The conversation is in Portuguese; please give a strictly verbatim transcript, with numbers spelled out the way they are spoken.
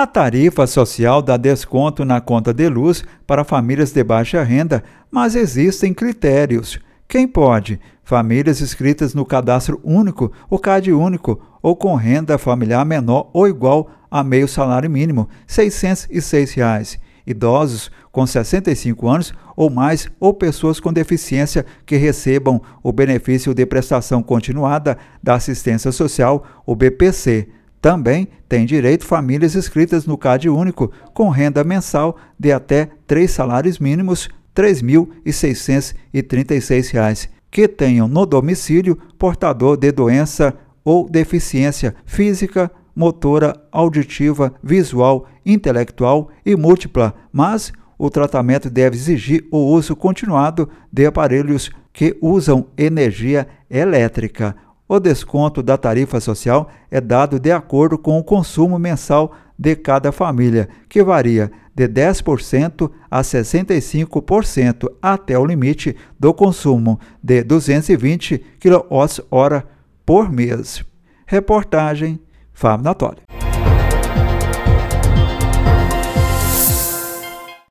A tarifa social dá desconto na conta de luz para famílias de baixa renda, mas existem critérios. Quem pode? Famílias inscritas no Cadastro Único, o CadÚnico, ou com renda familiar menor ou igual a meio salário mínimo, seiscentos e seis reais. Idosos com sessenta e cinco anos ou mais ou pessoas com deficiência que recebam o benefício de prestação continuada da assistência social, o B P C. Também tem direito famílias inscritas no CadÚnico com renda mensal de até três salários mínimos, três mil seiscentos e trinta e seis reais, que tenham no domicílio portador de doença ou deficiência física, motora, auditiva, visual, intelectual e múltipla, mas o tratamento deve exigir o uso continuado de aparelhos que usam energia elétrica. O desconto da tarifa social é dado de acordo com o consumo mensal de cada família, que varia de dez por cento a sessenta e cinco por cento até o limite do consumo de duzentos e vinte quilowatt-hora por mês. Reportagem Fábio Natoli.